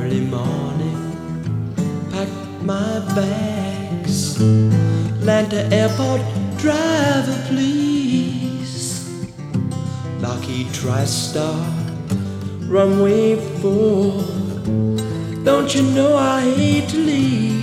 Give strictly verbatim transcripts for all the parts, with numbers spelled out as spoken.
early morning, packed my bags. Atlanta Airport, driver please. Lockheed TriStar, runway four. Don't you know I hate to leave?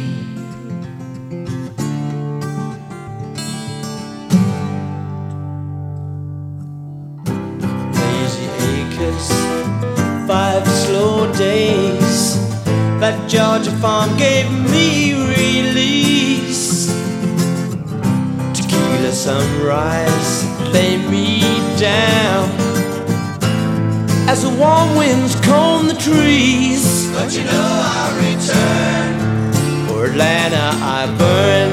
Lazy acres, five slow days. That Georgia farm gave me release. Tequila sunrise lay me down as the warm winds comb the trees. But you know I'll return. For Atlanta I burn